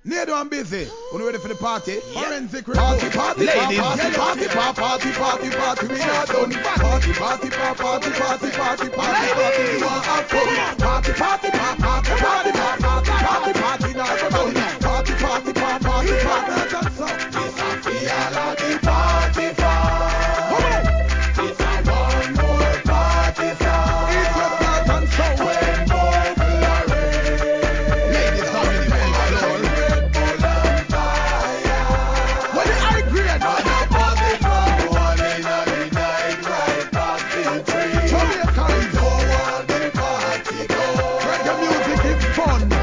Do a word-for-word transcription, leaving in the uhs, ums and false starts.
Nedo and busy. When ready for the party? Yep. Forensic party, party, Ladies. party, party, party, party, party, party, we not done. Party, party, party, party, party, party, party, party,